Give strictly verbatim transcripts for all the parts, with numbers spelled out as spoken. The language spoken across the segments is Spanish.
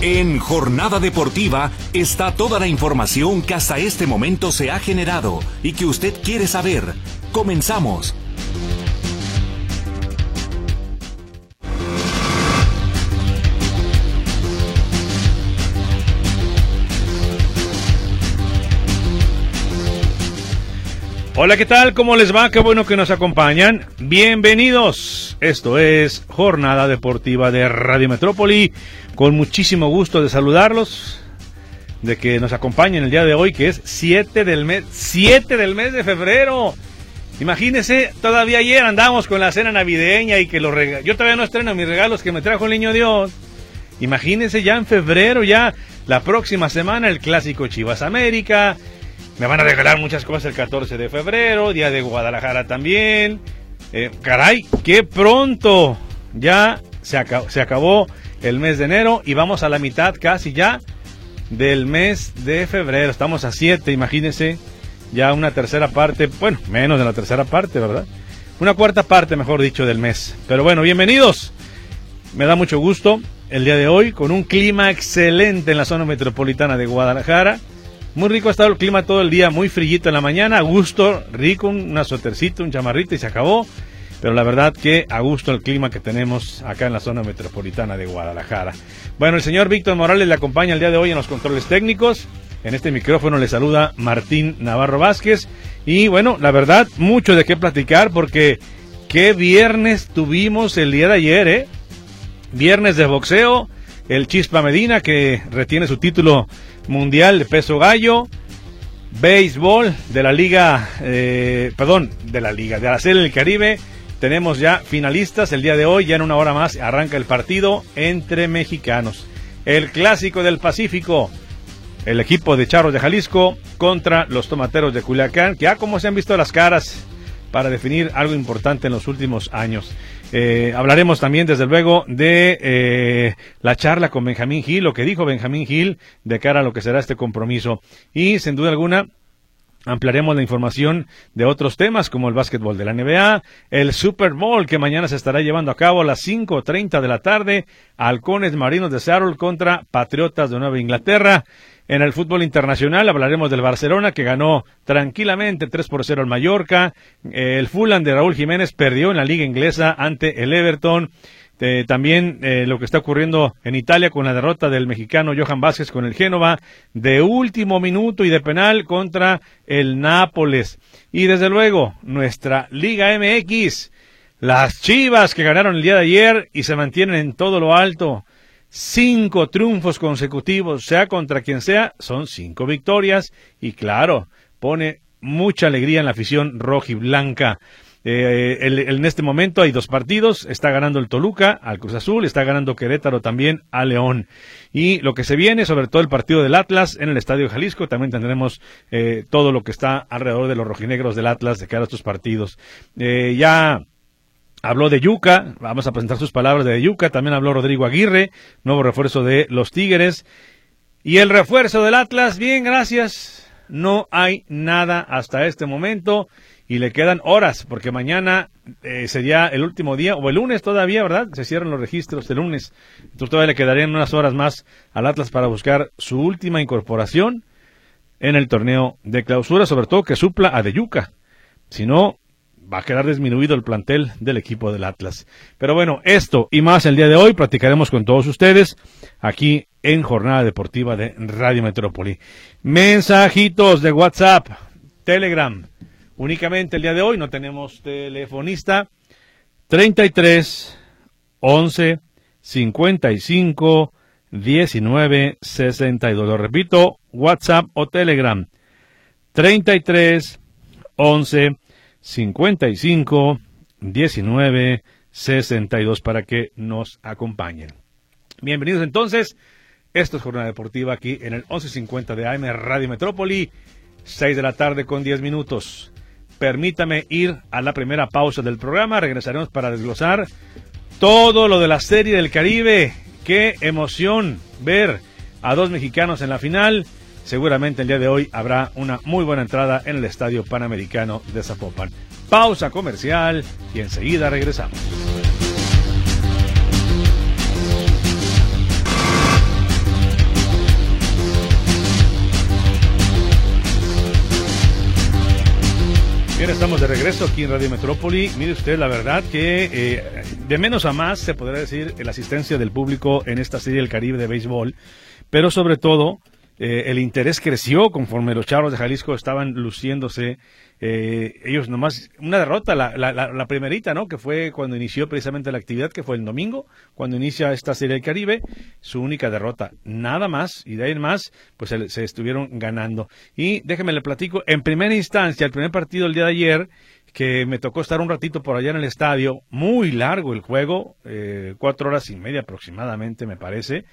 En Jornada Deportiva está toda la información que hasta este momento se ha generado y que usted quiere saber. Comenzamos. Hola, ¿qué tal? ¿Cómo les va? Qué bueno que nos acompañan. Bienvenidos. Esto es Jornada Deportiva de Radio Metrópoli. Con muchísimo gusto de saludarlos, de que nos acompañen el día de hoy, que es siete del mes, siete del mes de febrero. Imagínense, todavía ayer andamos con la cena navideña y que los regalos, yo todavía no estreno mis regalos que me trajo el niño Dios. Imagínense ya en febrero, ya la próxima semana el clásico Chivas América. Me van a regalar muchas cosas el catorce de febrero, día de Guadalajara también. Eh, caray, qué pronto ya se acabó, se acabó el mes de enero y vamos a la mitad casi ya del mes de febrero. Estamos a siete, imagínense, ya una tercera parte, bueno, menos de la tercera parte, ¿verdad? Una cuarta parte, mejor dicho, del mes. Pero bueno, bienvenidos. Me da mucho gusto el día de hoy con un clima excelente en la zona metropolitana de Guadalajara. Muy rico ha estado el clima todo el día, muy frillito en la mañana, a gusto, rico, una suétercito, un chamarrito y se acabó. Pero la verdad que a gusto el clima que tenemos acá en la zona metropolitana de Guadalajara. Bueno, el señor Víctor Morales le acompaña el día de hoy en los controles técnicos. En este micrófono le saluda Martín Navarro Vázquez. Y bueno, la verdad, mucho de qué platicar porque qué viernes tuvimos el día de ayer, ¿eh? Viernes de boxeo, el Chispa Medina que retiene su título mundial de peso gallo, béisbol de la liga, eh, perdón, de la liga, de la Serie del Caribe. Tenemos ya finalistas el día de hoy, ya en una hora más arranca el partido entre mexicanos. El clásico del Pacífico, el equipo de Charros de Jalisco contra los Tomateros de Culiacán, que ya como se han visto las caras para definir algo importante en los últimos años. Eh, hablaremos también, desde luego, de eh, la charla con Benjamín Gil, lo que dijo Benjamín Gil de cara a lo que será este compromiso. Y, sin duda alguna, ampliaremos la información de otros temas como el básquetbol de la N B A, el Super Bowl que mañana se estará llevando a cabo a las cinco treinta de la tarde, Halcones Marinos de Seattle contra Patriotas de Nueva Inglaterra. En el fútbol internacional hablaremos del Barcelona que ganó tranquilamente tres por cero al Mallorca. El Fulham de Raúl Jiménez perdió en la liga inglesa ante el Everton. Eh, también eh, lo que está ocurriendo en Italia con la derrota del mexicano Johan Vázquez con el Génova de último minuto y de penal contra el Nápoles. Y desde luego nuestra Liga M X, las Chivas que ganaron el día de ayer y se mantienen en todo lo alto. Cinco triunfos consecutivos, sea contra quien sea, son cinco victorias y claro, pone mucha alegría en la afición rojiblanca. Eh, el, el, en este momento hay dos partidos, está ganando el Toluca al Cruz Azul, está ganando Querétaro también a León. Y lo que se viene, sobre todo el partido del Atlas en el Estadio Jalisco, también tendremos eh, todo lo que está alrededor de los rojinegros del Atlas de cara a estos partidos. Eh, ya... Habló de Yuca, vamos a presentar sus palabras de Yuca, también habló Rodrigo Aguirre, nuevo refuerzo de los Tigres. Y el refuerzo del Atlas, bien, gracias, no hay nada hasta este momento y le quedan horas, porque mañana eh, sería el último día, o el lunes todavía, ¿verdad? Se cierran los registros el lunes, entonces todavía le quedarían unas horas más al Atlas para buscar su última incorporación en el torneo de clausura, sobre todo que supla a de Yuca, si no va a quedar disminuido el plantel del equipo del Atlas. Pero bueno, esto y más el día de hoy platicaremos con todos ustedes aquí en Jornada Deportiva de Radio Metrópoli. Mensajitos de WhatsApp, Telegram. Únicamente el día de hoy no tenemos telefonista. treinta y tres, once, cincuenta y cinco, diecinueve, sesenta y dos. Lo repito, WhatsApp o Telegram. treinta y tres, once, cincuenta y cinco, diecinueve, sesenta y dos para que nos acompañen. Bienvenidos entonces, esto es Jornada Deportiva aquí en el once cincuenta de A M Radio Metrópoli, seis de la tarde con diez minutos. Permítame ir a la primera pausa del programa, regresaremos para desglosar todo lo de la Serie del Caribe. Qué emoción ver a dos mexicanos en la final. Seguramente el día de hoy habrá una muy buena entrada en el Estadio Panamericano de Zapopan. Pausa comercial y enseguida regresamos. estamos de regreso aquí en Radio Metrópoli. Mire usted, la verdad que eh, de menos a más se podría decir la asistencia del público en esta Serie del Caribe de béisbol, pero sobre todo eh, el interés creció conforme los Charros de Jalisco estaban luciéndose. Eh, ellos nomás, una derrota, la, la, la, la primerita, ¿no? Que fue cuando inició precisamente la actividad, que fue el domingo, cuando inicia esta Serie del Caribe, su única derrota, nada más, y de ahí en más, pues se, se estuvieron ganando. Y déjeme le platico, en primera instancia, el primer partido el día de ayer, que me tocó estar un ratito por allá en el estadio, muy largo el juego, eh, cuatro horas y media aproximadamente, me parece.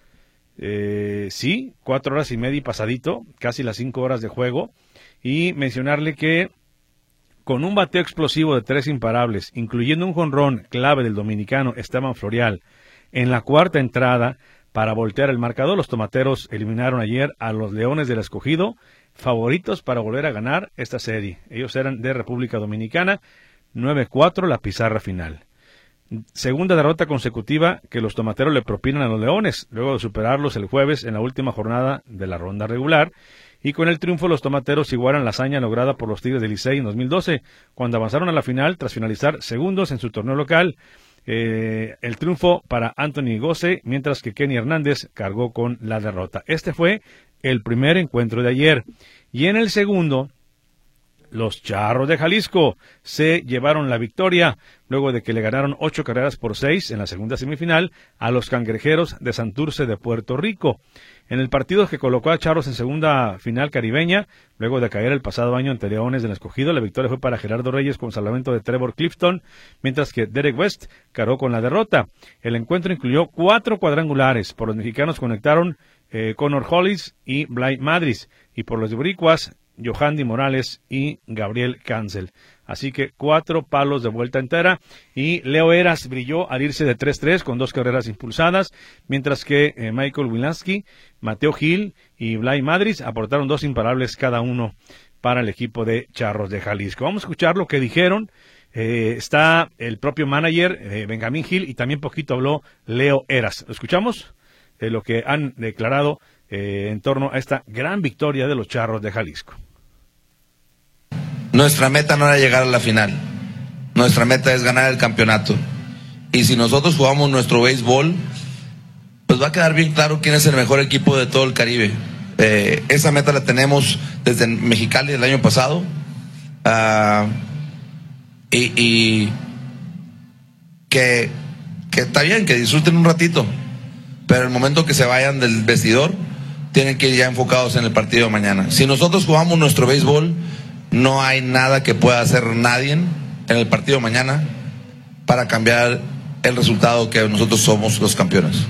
Eh, sí, cuatro horas y media y pasadito, casi las cinco horas de juego. Y mencionarle que con un bateo explosivo de tres imparables, incluyendo un jonrón clave del dominicano Esteban Florial, en la cuarta entrada para voltear el marcador, los tomateros eliminaron ayer a los Leones del Escogido, favoritos para volver a ganar esta serie. Ellos eran de República Dominicana, nueve cuatro la pizarra final. Segunda derrota consecutiva que los tomateros le propinan a los Leones, luego de superarlos el jueves en la última jornada de la ronda regular. Y con el triunfo los tomateros igualan la hazaña lograda por los Tigres del Licey en dos mil doce, cuando avanzaron a la final tras finalizar segundos en su torneo local. Eh, el triunfo para Anthony Gose, mientras que Kenny Hernández cargó con la derrota. Este fue el primer encuentro de ayer. Y en el segundo, los Charros de Jalisco se llevaron la victoria luego de que le ganaron ocho carreras por seis en la segunda semifinal a los Cangrejeros de Santurce de Puerto Rico. En el partido que colocó a Charros en segunda final caribeña, luego de caer el pasado año ante Leones del Escogido, la victoria fue para Gerardo Reyes con salvamento de Trevor Clifton, mientras que Derek West cargó con la derrota. El encuentro incluyó cuatro cuadrangulares. Por los mexicanos conectaron eh, Connor Hollis y Bly Madris, y por los boricuas, Yohandy Morales y Gabriel Cancel. Así que cuatro palos de vuelta entera, y Leo Eras brilló al irse de tres tres con dos carreras impulsadas, mientras que eh, Michael Wilansky, Mateo Gil y Bly Madris aportaron dos imparables cada uno para el equipo de Charros de Jalisco. Vamos a escuchar lo que dijeron. Eh, está el propio manager, eh, Benjamín Gil, y también poquito habló Leo Eras. ¿Lo escuchamos? Eh, lo que han declarado eh, en torno a esta gran victoria de los Charros de Jalisco. Nuestra meta no era llegar a la final. Nuestra meta es ganar el campeonato. Y si nosotros jugamos nuestro béisbol, pues va a quedar bien claro quién es el mejor equipo de todo el Caribe. Eh, esa meta la tenemos desde Mexicali el año pasado. Uh, y y que, que está bien, que disfruten un ratito. Pero el momento que se vayan del vestidor, tienen que ir ya enfocados en el partido de mañana. Si nosotros jugamos nuestro béisbol, no hay nada que pueda hacer nadie en el partido de mañana para cambiar el resultado, que nosotros somos los campeones.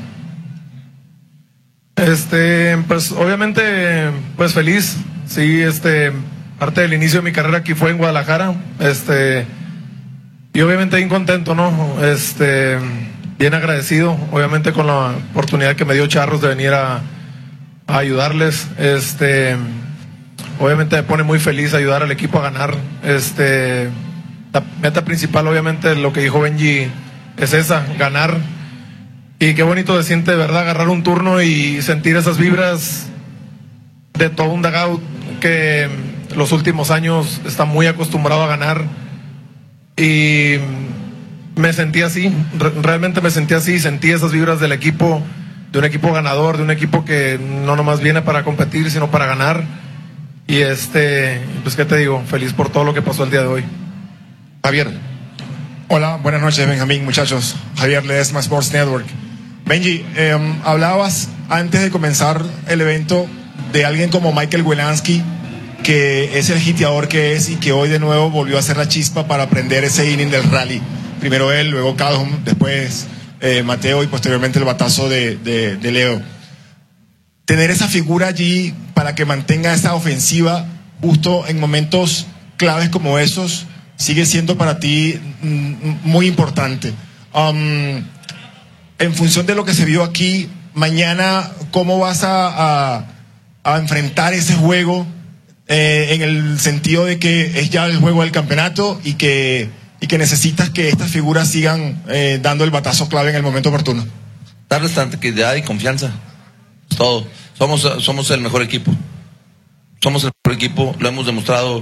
Este, pues obviamente, pues feliz. Sí, este, parte del inicio de mi carrera aquí fue en Guadalajara. Este, y obviamente bien contento, ¿no? Este, bien agradecido, obviamente, con la oportunidad que me dio Charros de venir a, a ayudarles. Este, obviamente me pone muy feliz ayudar al equipo a ganar. Este, la meta principal, obviamente, lo que dijo Benji, es esa, ganar. Y qué bonito se siente, de verdad, agarrar un turno y sentir esas vibras de todo un dugout que los últimos años está muy acostumbrado a ganar. Y me sentí así, realmente me sentí así, sentí esas vibras del equipo, de un equipo ganador, de un equipo que no nomás viene para competir, sino para ganar. Y este, pues qué te digo, feliz por todo lo que pasó el día de hoy. Javier. Hola, buenas noches, Benjamín, muchachos. Javier Ledesma, Sports Network. Benji, eh, hablabas antes de comenzar el evento de alguien como Michael Wilansky, que es el hiteador que es y que hoy de nuevo volvió a hacer la chispa para prender ese inning del rally. Primero él, luego Calhoun, después eh, Mateo y posteriormente el batazo de, de, de Leo. Tener esa figura allí para que mantenga esa ofensiva justo en momentos claves como esos sigue siendo para ti mm, muy importante. Um, en función de lo que se vio aquí, mañana, ¿cómo vas a, a, a enfrentar ese juego eh, en el sentido de que es ya el juego del campeonato y que, y que necesitas que estas figuras sigan eh, dando el batazo clave en el momento oportuno? Darles tranquilidad y confianza. Todo. Somos, somos el mejor equipo. Somos el mejor equipo. Lo hemos demostrado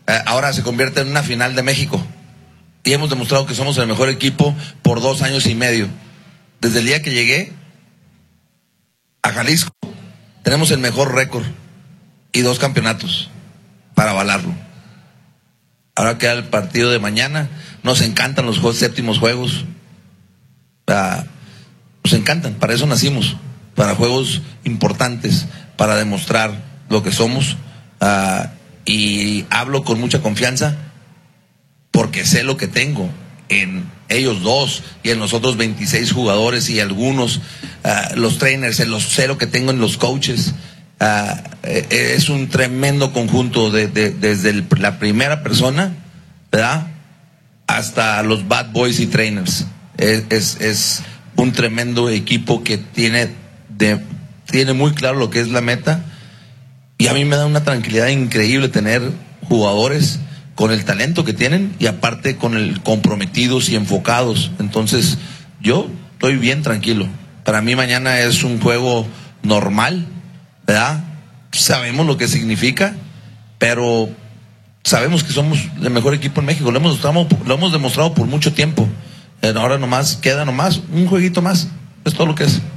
eh, ahora se convierte en una final de México. Y hemos demostrado que somos el mejor equipo por dos años y medio. Desde el día que llegué a Jalisco, tenemos el mejor récord y dos campeonatos para avalarlo. Ahora queda el partido de mañana. Nos encantan los juegos, séptimos juegos. Uh, nos encantan, para eso nacimos. Para juegos importantes, para demostrar lo que somos. Uh, y hablo con mucha confianza porque sé lo que tengo en ellos dos y en los otros veintiséis jugadores y algunos, uh, los trainers, en los sé lo que tengo en los coaches. Uh, es un tremendo conjunto de, de, desde el, la primera persona, ¿verdad?, hasta los bad boys y trainers. Es, es, es un tremendo equipo que tiene, de, tiene muy claro lo que es la meta, y a mí me da una tranquilidad increíble tener jugadores con el talento que tienen y aparte con el comprometidos y enfocados. Entonces yo estoy bien tranquilo. Para mí mañana es un juego normal, ¿verdad? Sabemos lo que significa, pero sabemos que somos el mejor equipo en México. Lo hemos demostrado, lo hemos demostrado por mucho tiempo. Ahora nomás queda nomás un jueguito más. Es todo lo que es.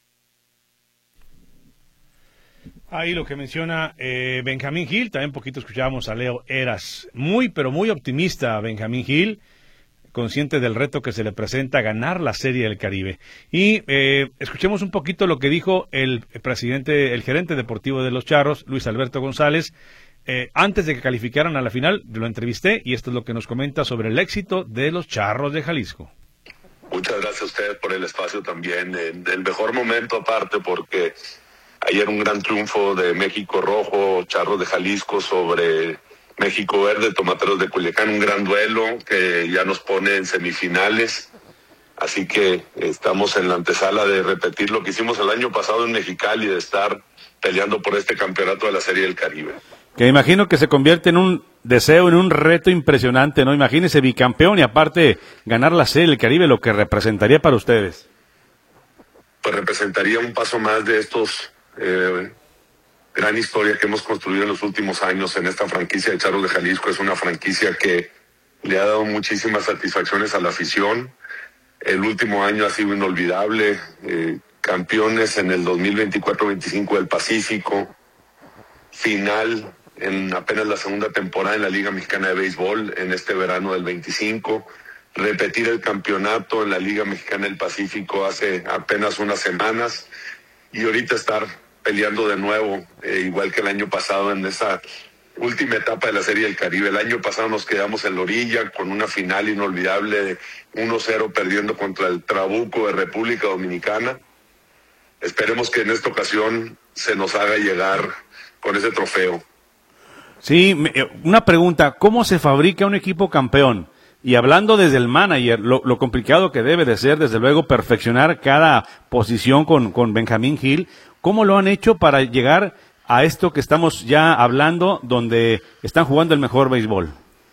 Ahí lo que menciona eh, Benjamín Gil. También un poquito escuchábamos a Leo Eras. Muy, pero muy optimista Benjamín Gil, consciente del reto que se le presenta ganar la Serie del Caribe. Y eh, escuchemos un poquito lo que dijo el presidente, el gerente deportivo de los Charros, Luis Alberto González, eh, antes de que calificaran a la final. Lo entrevisté y esto es lo que nos comenta sobre el éxito de los Charros de Jalisco. Muchas gracias a ustedes por el espacio también, en el mejor momento aparte, porque ayer un gran triunfo de México Rojo, Charros de Jalisco sobre México Verde, Tomateros de Culiacán, un gran duelo que ya nos pone en semifinales, así que estamos en la antesala de repetir lo que hicimos el año pasado en Mexicali, de estar peleando por este campeonato de la Serie del Caribe. Que imagino que se convierte en un deseo, en un reto impresionante, ¿no? Imagínese bicampeón y aparte ganar la Serie del Caribe, lo que representaría para ustedes. Pues representaría un paso más de estos eh, gran historia que hemos construido en los últimos años en esta franquicia de Charros de Jalisco. Es una franquicia que le ha dado muchísimas satisfacciones a la afición. El último año ha sido inolvidable, eh, campeones en el dos mil veinticuatro veinticinco del Pacífico, final en apenas la segunda temporada en la Liga Mexicana de Béisbol en este verano del veinticinco, repetir el campeonato en la Liga Mexicana del Pacífico hace apenas unas semanas y ahorita estar peleando de nuevo, eh, igual que el año pasado en esa última etapa de la Serie del Caribe. El año pasado nos quedamos en la orilla con una final inolvidable de uno cero perdiendo contra el Trabuco de República Dominicana. Esperemos que en esta ocasión se nos haga llegar con ese trofeo. Sí, una pregunta, ¿cómo se fabrica un equipo campeón? Y hablando desde el manager, lo, lo complicado que debe de ser, desde luego, perfeccionar cada posición con, con Benjamín Gil. ¿Cómo lo han hecho para llegar a esto que estamos ya hablando, donde están jugando el mejor béisbol?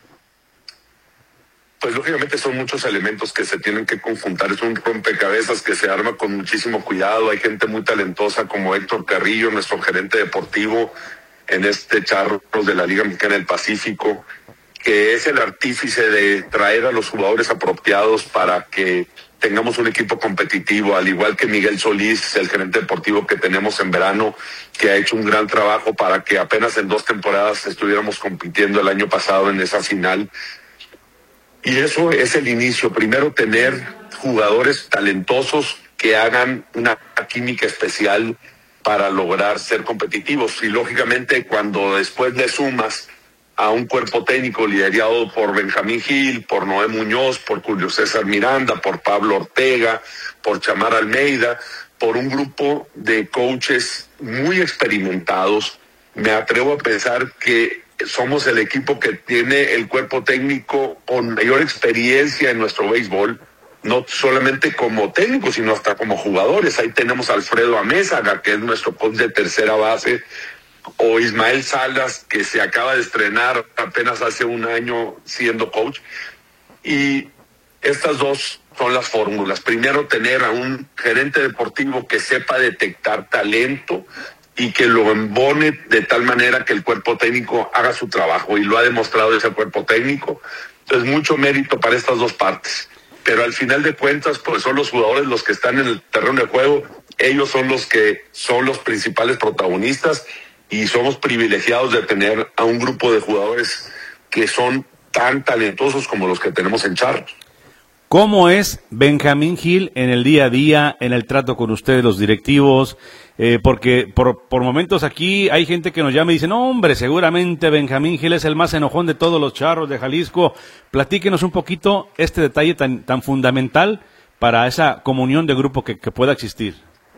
Pues lógicamente son muchos elementos que se tienen que conjuntar. Es un rompecabezas que se arma con muchísimo cuidado. Hay gente muy talentosa como Héctor Carrillo, nuestro gerente deportivo en este Charros de la Liga Mexicana del Pacífico, que es el artífice de traer a los jugadores apropiados para que tengamos un equipo competitivo, al igual que Miguel Solís, el gerente deportivo que tenemos en verano, que ha hecho un gran trabajo para que apenas en dos temporadas estuviéramos compitiendo el año pasado en esa final. Y eso es el inicio. Primero, tener jugadores talentosos que hagan una química especial para lograr ser competitivos. Y lógicamente, cuando después le sumas a un cuerpo técnico liderado por Benjamín Gil, por Noé Muñoz, por Julio César Miranda, por Pablo Ortega, por Chamar Almeida, por un grupo de coaches muy experimentados, me atrevo a pensar que somos el equipo que tiene el cuerpo técnico con mayor experiencia en nuestro béisbol, no solamente como técnicos, sino hasta como jugadores. Ahí tenemos a Alfredo Amézaga, que es nuestro coach de tercera base, o Ismael Salas, que se acaba de estrenar apenas hace un año siendo coach. Y estas dos son las fórmulas. Primero, tener a un gerente deportivo que sepa detectar talento, y que lo embone de tal manera que el cuerpo técnico haga su trabajo, y lo ha demostrado ese cuerpo técnico. Entonces, mucho mérito para estas dos partes. Pero al final de cuentas, pues son los jugadores los que están en el terreno de juego, ellos son los que son los principales protagonistas, y somos privilegiados de tener a un grupo de jugadores que son tan talentosos como los que tenemos en Charros. ¿Cómo es Benjamín Gil en el día a día, en el trato con ustedes, los directivos? Eh, porque por, por momentos aquí hay gente que nos llama y dice, no hombre, seguramente Benjamín Gil es el más enojón de todos los Charros de Jalisco. Platíquenos un poquito este detalle tan, tan fundamental para esa comunión de grupo que, que pueda existir.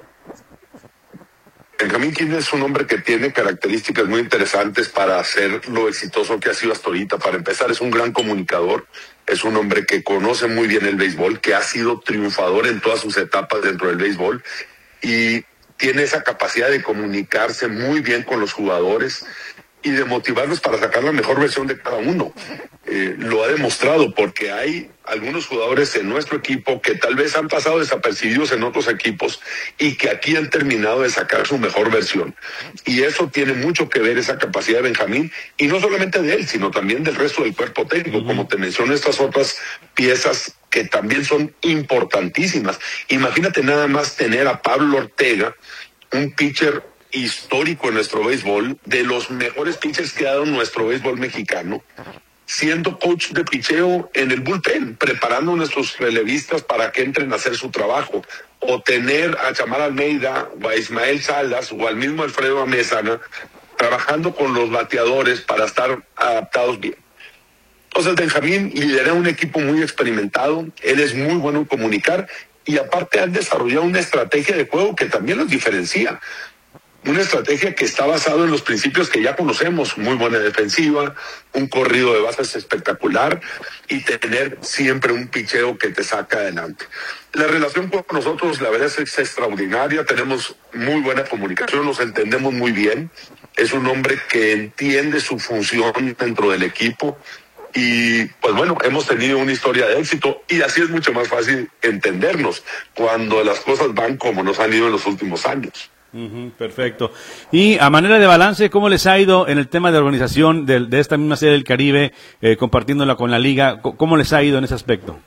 Benjamín Gil es un hombre que tiene características muy interesantes para ser lo exitoso que ha sido hasta ahorita. Para empezar, es un gran comunicador, es un hombre que conoce muy bien el béisbol, que ha sido triunfador en todas sus etapas dentro del béisbol, y tiene esa capacidad de comunicarse muy bien con los jugadores y de motivarlos para sacar la mejor versión de cada uno. Eh, lo ha demostrado, porque hay algunos jugadores en nuestro equipo que tal vez han pasado desapercibidos en otros equipos y que aquí han terminado de sacar su mejor versión. Y eso tiene mucho que ver, esa capacidad de Benjamín, y no solamente de él, sino también del resto del cuerpo técnico, uh-huh. Como te menciono, estas otras piezas que también son importantísimas. Imagínate nada más tener a Pablo Ortega, un pitcher histórico en nuestro béisbol, de los mejores pitchers que ha dado nuestro béisbol mexicano, siendo coach de picheo en el bullpen, preparando a nuestros relevistas para que entren a hacer su trabajo, o tener a Chamar Almeida, o a Ismael Salas, o al mismo Alfredo Amezana, trabajando con los bateadores para estar adaptados bien. Entonces, Benjamín lidera un equipo muy experimentado, él es muy bueno en comunicar, y aparte han desarrollado una estrategia de juego que también los diferencia. Una estrategia que está basada en los principios que ya conocemos: muy buena defensiva, un corrido de bases espectacular y tener siempre un picheo que te saca adelante. La relación con nosotros, la verdad, es extraordinaria, tenemos muy buena comunicación, nos entendemos muy bien. Es un hombre que entiende su función dentro del equipo y, pues bueno, hemos tenido una historia de éxito, y así es mucho más fácil entendernos cuando las cosas van como nos han ido en los últimos años. Uh-huh, perfecto. Y a manera de balance, ¿cómo les ha ido en el tema de organización de, de esta misma Serie del Caribe, eh, compartiéndola con la liga? ¿Cómo les ha ido en ese aspecto?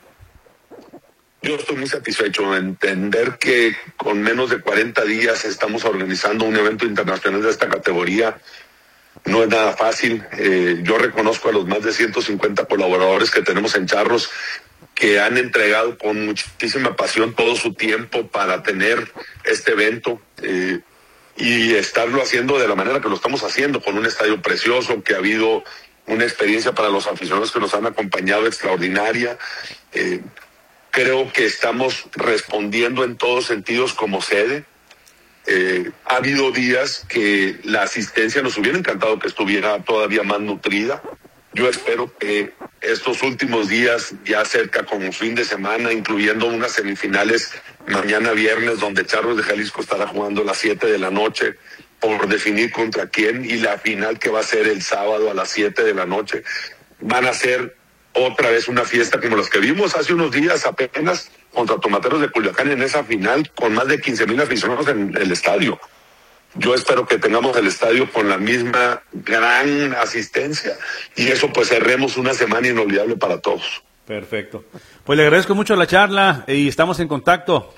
Yo estoy muy satisfecho en entender que con menos de cuarenta días estamos organizando un evento internacional de esta categoría. No es nada fácil. Eh, yo reconozco a los más de ciento cincuenta colaboradores que tenemos en Charros, que han entregado con muchísima pasión todo su tiempo para tener este evento eh, y estarlo haciendo de la manera que lo estamos haciendo, con un estadio precioso, que ha habido una experiencia para los aficionados que nos han acompañado extraordinaria. Eh, creo que estamos respondiendo en todos sentidos como sede. Eh, ha habido días que la asistencia nos hubiera encantado que estuviera todavía más nutrida. Yo espero que estos últimos días, ya cerca como fin de semana, incluyendo unas semifinales mañana viernes, donde Charros de Jalisco estará jugando a las siete de la noche por definir contra quién, y la final que va a ser el sábado a las siete de la noche, van a ser otra vez una fiesta como las que vimos hace unos días apenas contra Tomateros de Culiacán en esa final, con más de quince mil aficionados en el estadio. Yo espero que tengamos el estadio con la misma gran asistencia, y eso pues cerremos una semana inolvidable para todos. Perfecto. Pues le agradezco mucho la charla y estamos en contacto.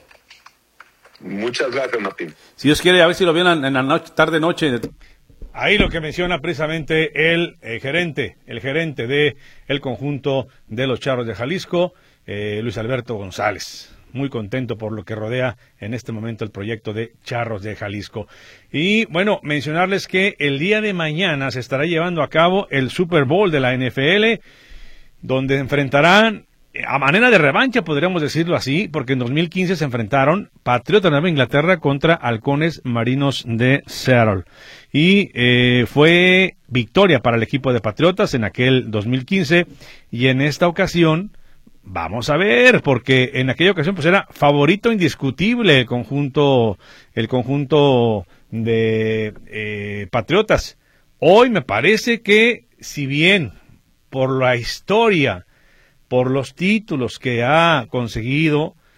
Muchas gracias, Martín. Si Dios quiere, a ver si lo vieron en la noche, tarde noche. Ahí lo que menciona precisamente el, el gerente, el gerente de el conjunto de los Charros de Jalisco, eh, Luis Alberto González. Muy contento por lo que rodea en este momento el proyecto de Charros de Jalisco. Y bueno, mencionarles que el día de mañana se estará llevando a cabo el Super Bowl de la N F L, donde enfrentarán, a manera de revancha, podríamos decirlo así, porque en dos mil quince se enfrentaron Patriotas de Nueva Inglaterra contra Halcones Marinos de Seattle. Y eh, fue victoria para el equipo de Patriotas en aquel dos mil quince, y en esta ocasión vamos a ver, porque en aquella ocasión pues era favorito indiscutible el conjunto, el conjunto de eh, Patriotas. Hoy me parece que, si bien por la historia, por los títulos que ha conseguido,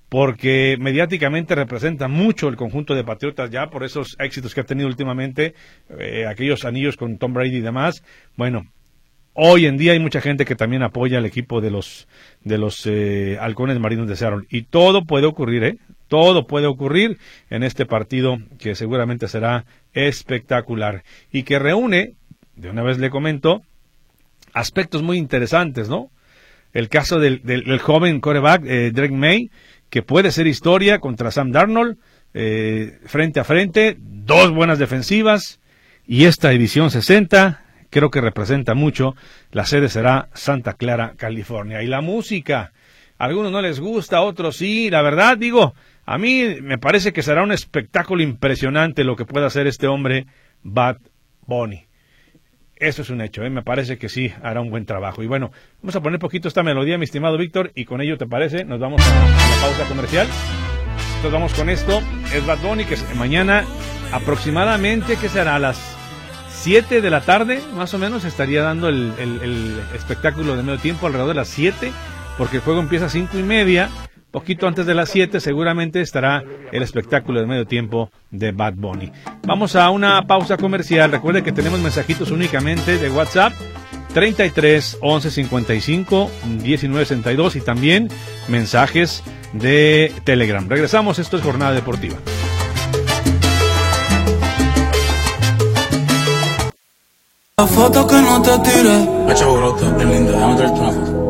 porque mediáticamente representa mucho el conjunto de Patriotas ya por esos éxitos que ha tenido últimamente, eh, aquellos anillos con Tom Brady y demás. Bueno, hoy en día hay mucha gente que también apoya al equipo de los de los eh, Halcones Marinos de Seattle, y todo puede ocurrir, ¿eh? Todo puede ocurrir en este partido que seguramente será espectacular y que reúne, de una vez le comento, aspectos muy interesantes, ¿no? El caso del, del, del joven quarterback eh, Drake May, que puede ser historia contra Sam Darnold, eh, frente a frente, dos buenas defensivas, y esta edición sesenta creo que representa mucho. La sede será Santa Clara, California. Y la música, a algunos no les gusta, a otros sí. La verdad, digo, a mí me parece que será un espectáculo impresionante lo que pueda hacer este hombre, Bad Bunny. Eso es un hecho, ¿eh? Me parece que sí hará un buen trabajo. Y bueno, vamos a poner poquito esta melodía, mi estimado Víctor, y con ello, ¿te parece? Nos vamos a, a la pausa comercial. Entonces vamos con esto. Es Bad Bunny, que mañana aproximadamente, ¿qué será? A las siete de la tarde, más o menos, estaría dando el, el, el espectáculo de medio tiempo, alrededor de las siete, porque el juego empieza a cinco y media. Poquito antes de las siete seguramente estará el espectáculo de medio tiempo de Bad Bunny. Vamos a una pausa comercial. Recuerde que tenemos mensajitos únicamente de WhatsApp, treinta y tres, once, cincuenta y cinco, diecinueve sesenta y dos, y también mensajes de Telegram. Regresamos, esto es Jornada Deportiva. La foto que no te tiré, echa brota, es linda, déjame traerte una foto.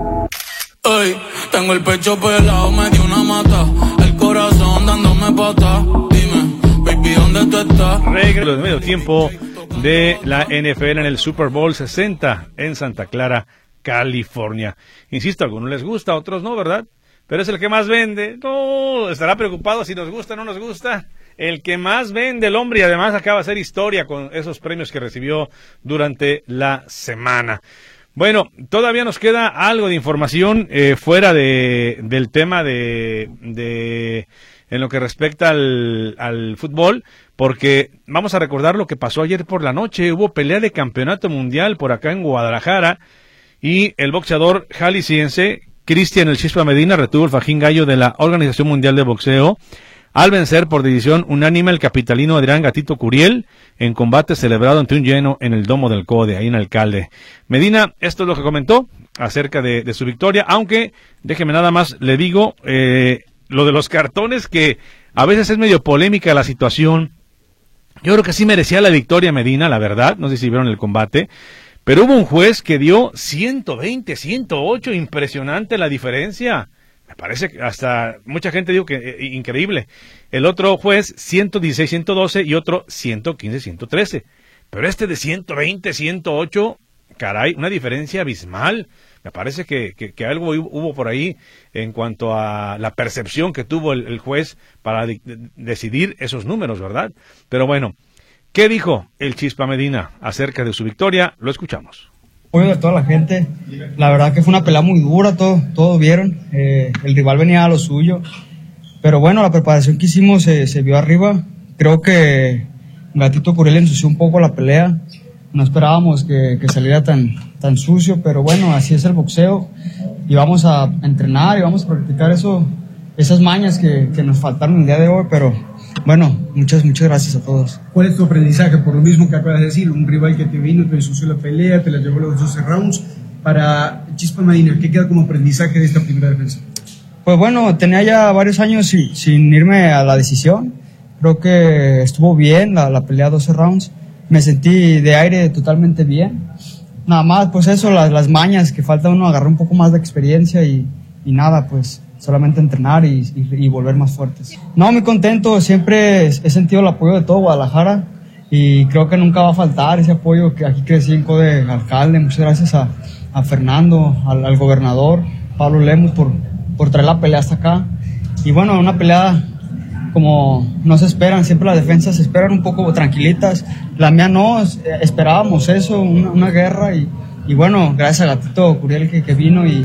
Ey, tengo el pecho pelado, me dio una mata, el corazón dándome pata. Dime, baby, ¿dónde tú estás? Regreso de medio tiempo de la N F L en el Super Bowl sesenta en Santa Clara, California. Insisto, a algunos les gusta, a otros no, ¿verdad? Pero es el que más vende. No, estará preocupado si nos gusta o no nos gusta. El que más vende el hombre, y además acaba de hacer historia con esos premios que recibió durante la semana. Bueno, todavía nos queda algo de información eh, fuera de del tema de, de en lo que respecta al, al fútbol, porque vamos a recordar lo que pasó ayer por la noche. Hubo pelea de campeonato mundial por acá en Guadalajara, y el boxeador jalisciense Cristian El Chispa Medina retuvo el fajín gallo de la Organización Mundial de Boxeo al vencer por decisión unánime al capitalino Adrián Gatito Curiel en combate celebrado ante un lleno en el Domo del Code, ahí en Alcalde. Medina, esto es lo que comentó acerca de, de su victoria, aunque déjeme nada más, le digo, eh, lo de los cartones, que a veces es medio polémica la situación. Yo creo que sí merecía la victoria Medina, la verdad, no sé si vieron el combate, pero hubo un juez que dio ciento veinte, ciento ocho, impresionante la diferencia. Me parece que hasta mucha gente dijo que eh, increíble. El otro juez ciento dieciséis, ciento doce y otro ciento quince, ciento trece. Pero este de ciento veinte, ciento ocho, caray, una diferencia abismal. Me parece que, que, que algo hubo por ahí en cuanto a la percepción que tuvo el, el juez para de, de, decidir esos números, ¿verdad? Pero bueno, ¿qué dijo el Chispa Medina acerca de su victoria? Lo escuchamos. Apoyo de toda la gente, la verdad que fue una pelea muy dura, todo, todo vieron, eh, el rival venía a lo suyo, pero bueno, la preparación que hicimos eh, se vio arriba. Creo que Gatito Curiel ensució un poco la pelea, no esperábamos que, que saliera tan, tan sucio, pero bueno, así es el boxeo, y vamos a entrenar y vamos a practicar eso, esas mañas que, que nos faltaron el día de hoy, pero bueno, muchas, muchas gracias a todos. ¿Cuál es tu aprendizaje? Por lo mismo que acabas de decir, un rival que te vino, te ensució la pelea, te la llevó los doce rounds. Para Chispa Medina, ¿qué queda como aprendizaje de esta primera defensa? Pues bueno, tenía ya varios años sin, sin irme a la decisión. Creo que estuvo bien la, la pelea doce rounds. Me sentí de aire totalmente bien. Nada más, pues eso, las, las mañas, que falta uno agarrar un poco más de experiencia y, y nada, pues solamente entrenar y, y, y volver más fuertes. No, muy contento, siempre he sentido el apoyo de todo Guadalajara y creo que nunca va a faltar ese apoyo, que aquí crecí en Code Alcalde. Muchas gracias a, a Fernando, al, al gobernador Pablo Lemus por, por traer la pelea hasta acá. Y bueno, una pelea como no se esperan, siempre las defensas se esperan un poco tranquilitas. La mía no, esperábamos eso, una, una guerra y, y bueno, gracias a Gatito Curiel que, que vino y...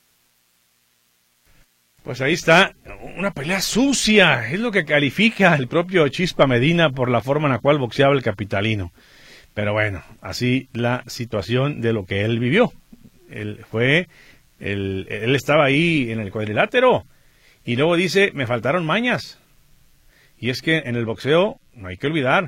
Pues ahí está, una pelea sucia, es lo que califica el propio Chispa Medina por la forma en la cual boxeaba el capitalino. Pero bueno, así la situación de lo que él vivió. Él fue, él, él estaba ahí en el cuadrilátero Y luego dice, me faltaron mañas. Y es que en el boxeo, no hay que olvidar,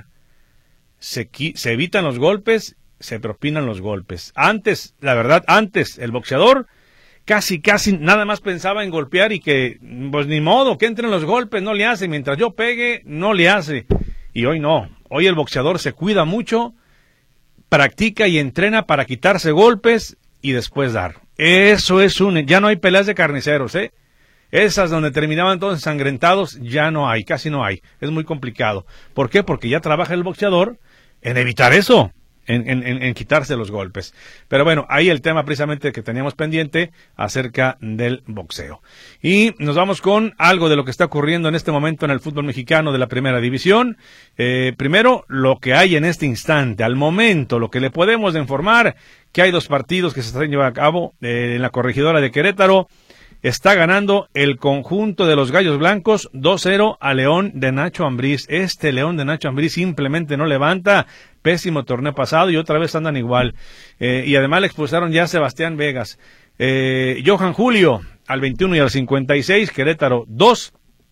se, se evitan los golpes, se propinan los golpes. Antes, la verdad, antes el boxeador casi, casi nada más pensaba en golpear y que, pues ni modo, que entren los golpes, no le hace. Mientras yo pegue, no le hace. Y hoy no. Hoy el boxeador se cuida mucho, practica y entrena para quitarse golpes y después dar. Eso es un... Ya no hay peleas de carniceros, ¿eh? Esas donde terminaban todos ensangrentados, ya no hay, casi no hay. Es muy complicado. ¿Por qué? Porque ya trabaja el boxeador en evitar eso, en, en, en quitarse los golpes. Pero bueno, ahí el tema precisamente que teníamos pendiente acerca del boxeo. Y nos vamos con algo de lo que está ocurriendo en este momento en el fútbol mexicano de la Primera División. Eh, primero, lo que hay en este instante, al momento, lo que le podemos informar, que hay dos partidos que se están llevando a cabo eh, en la corregidora de Querétaro. Está ganando el conjunto de los Gallos Blancos dos cero a León de Nacho Ambriz. Este León de Nacho Ambriz simplemente no levanta. Pésimo torneo pasado y otra vez andan igual. Eh, y además le expulsaron ya a Sebastián Vegas. Eh, Johan Julio al veintiuno y al cincuenta y seis. Querétaro dos,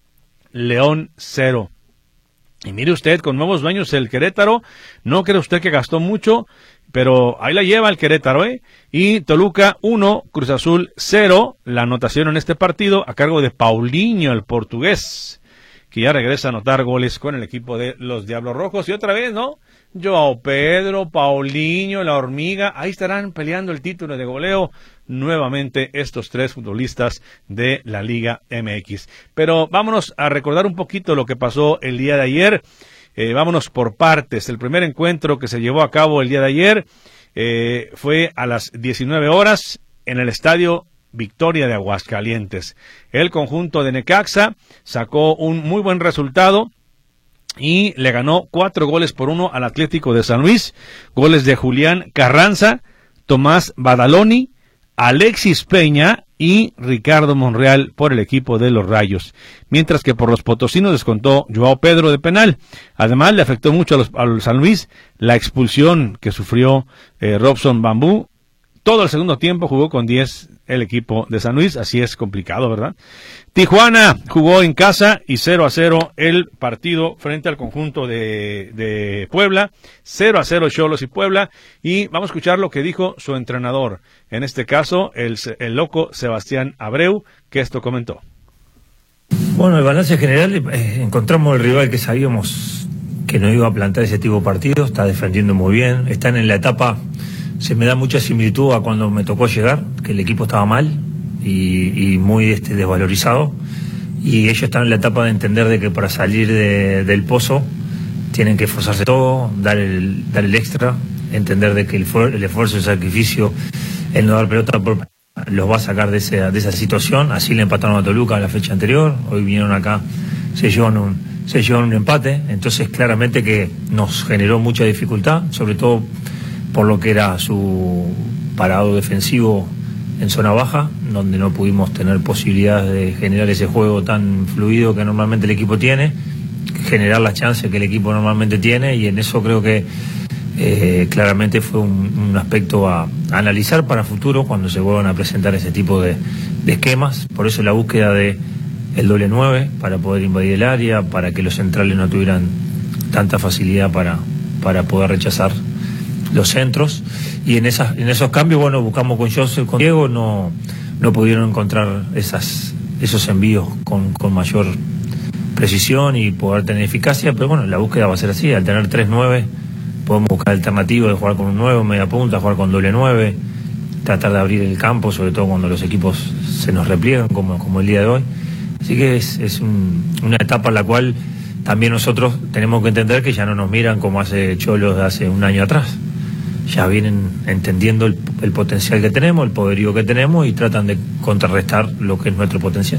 León cero. Y mire usted, con nuevos dueños el Querétaro, no cree usted que gastó mucho, pero ahí la lleva el Querétaro, ¿eh? Y Toluca uno, Cruz Azul cero, la anotación en este partido a cargo de Paulinho, el portugués, que ya regresa a anotar goles con el equipo de los Diablos Rojos. Y otra vez, ¿no? Joao Pedro, Paulinho, la Hormiga, ahí estarán peleando el título de goleo nuevamente estos tres futbolistas de la Liga M X. Pero vámonos a recordar un poquito lo que pasó el día de ayer. Eh, vámonos por partes. El primer encuentro que se llevó a cabo el día de ayer eh, fue a las diecinueve horas en el estadio Victoria de Aguascalientes. El conjunto de Necaxa sacó un muy buen resultado y le ganó cuatro goles por uno al Atlético de San Luis. Goles de Julián Carranza, Tomás Badaloni, Alexis Peña y Ricardo Monreal por el equipo de los Rayos. Mientras que por los potosinos descontó Joao Pedro de penal. Además le afectó mucho a los, a los San Luis la expulsión que sufrió eh, Robson Bambú. Todo el segundo tiempo jugó con diez el equipo de San Luis, así es complicado, ¿verdad? Tijuana jugó en casa y cero a cero el partido frente al conjunto de, de Puebla, cero a cero Xolos y Puebla, y vamos a escuchar lo que dijo su entrenador, en este caso el, el loco Sebastián Abreu, que esto comentó. Bueno, el balance general, eh, encontramos el rival que sabíamos que no iba a plantar ese tipo de partidos, está defendiendo muy bien, están en la etapa... Se me da mucha similitud a cuando me tocó llegar, que el equipo estaba mal y, y muy este, desvalorizado. Y ellos están en la etapa de entender de que para salir de, del pozo tienen que esforzarse todo, dar el, dar el extra, entender de que el, el esfuerzo, el sacrificio, el no dar pelota por, los va a sacar de, ese, de esa situación. Así le empataron a Toluca la fecha anterior, hoy vinieron acá, se llevan un, se llevan un empate. Entonces claramente que nos generó mucha dificultad, sobre todo por lo que era su parado defensivo en zona baja, donde no pudimos tener posibilidades de generar ese juego tan fluido que normalmente el equipo tiene, generar las chances que el equipo normalmente tiene, y en eso creo que eh, claramente fue un, un aspecto a, a analizar para futuro cuando se vuelvan a presentar ese tipo de, de esquemas. Por eso la búsqueda de el doble nueve, para poder invadir el área, para que los centrales no tuvieran tanta facilidad para, para poder rechazar los centros, y en esas en esos cambios, bueno, buscamos con Joseph, con Diego, no no pudieron encontrar esas esos envíos con, con mayor precisión y poder tener eficacia, pero bueno, la búsqueda va a ser así, al tener tres nueve podemos buscar alternativas de jugar con un nueve, media punta, jugar con doble nueve, tratar de abrir el campo, sobre todo cuando los equipos se nos repliegan, como, como el día de hoy. Así que es, es un, una etapa en la cual también nosotros tenemos que entender que ya no nos miran como hace Xolos de hace un año atrás. Ya vienen entendiendo el, el potencial que tenemos, el poderío que tenemos, y tratan de contrarrestar lo que es nuestro potencial.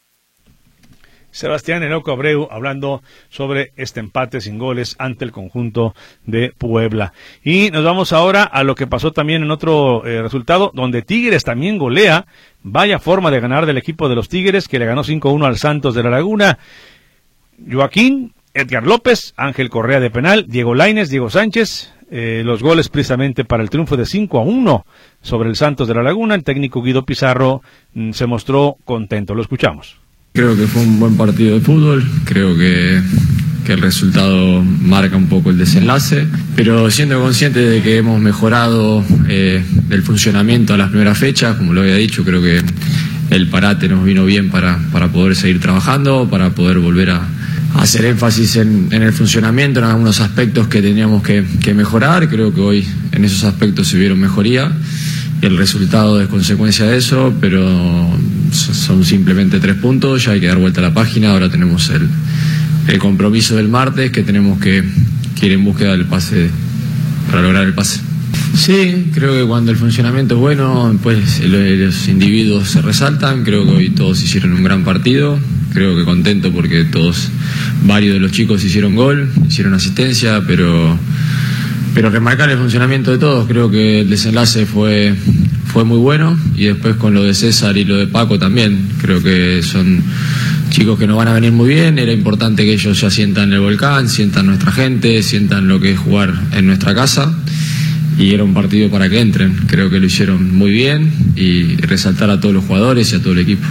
Sebastián El Loco Abreu hablando sobre este empate sin goles ante el conjunto de Puebla. Y nos vamos ahora a lo que pasó también en otro eh, resultado, donde Tigres también golea. Vaya forma de ganar del equipo de los Tigres, que le ganó cinco a uno al Santos de la Laguna. Joaquín, Edgar López, Ángel Correa de penal, Diego Lainez, Diego Sánchez, eh, los goles precisamente para el triunfo de cinco a uno sobre el Santos de la Laguna. El técnico Guido Pizarro mm, se mostró contento. Lo escuchamos. Creo que fue un buen partido de fútbol, creo que, que el resultado marca un poco el desenlace, pero siendo consciente de que hemos mejorado eh, del funcionamiento a las primeras fechas, como lo había dicho, creo que el parate nos vino bien para, para poder seguir trabajando, para poder volver a, a hacer énfasis en, en el funcionamiento, en algunos aspectos que teníamos que, que mejorar. Creo que hoy en esos aspectos se vieron mejoría. El resultado es consecuencia de eso, pero son simplemente tres puntos, ya hay que dar vuelta a la página. Ahora tenemos el, el compromiso del martes, que tenemos que, que ir en búsqueda del pase, para lograr el pase. Sí, creo que cuando el funcionamiento es bueno, pues los individuos se resaltan. Creo que hoy todos hicieron un gran partido. Creo que contento porque todos, varios de los chicos hicieron gol, hicieron asistencia, pero... Pero remarcar el funcionamiento de todos, creo que el desenlace fue, fue muy bueno, y después con lo de César y lo de Paco también, creo que son chicos que nos van a venir muy bien. Era importante que ellos ya sientan el volcán, sientan nuestra gente, sientan lo que es jugar en nuestra casa, y era un partido para que entren. Creo que lo hicieron muy bien, y resaltar a todos los jugadores y a todo el equipo.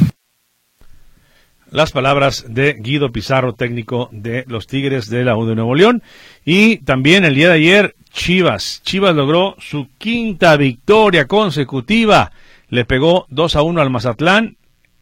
Las palabras de Guido Pizarro, técnico de los Tigres de la U de Nuevo León. Y también el día de ayer, Chivas. Chivas logró su quinta victoria consecutiva. Le pegó dos a uno al Mazatlán.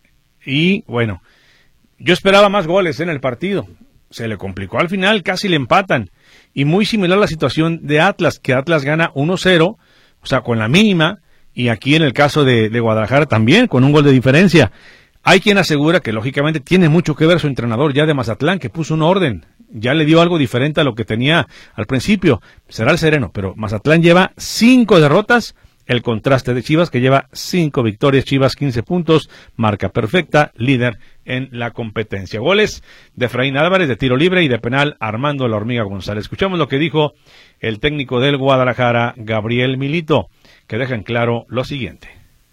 Y bueno, yo esperaba más goles en el partido. Se le complicó al final, casi le empatan. Y muy similar a la situación de Atlas, que Atlas gana uno cero, o sea, con la mínima. Y aquí en el caso de, de Guadalajara también, con un gol de diferencia. Hay quien asegura que lógicamente tiene mucho que ver su entrenador ya de Mazatlán, que puso un orden, ya le dio algo diferente a lo que tenía al principio. Será el sereno, pero Mazatlán lleva cinco derrotas, el contraste de Chivas que lleva cinco victorias, Chivas quince puntos, marca perfecta, líder en la competencia. Goles de Efraín Álvarez de tiro libre y de penal Armando La Hormiga González. Escuchamos lo que dijo el técnico del Guadalajara, Gabriel Milito, que deja en claro lo siguiente.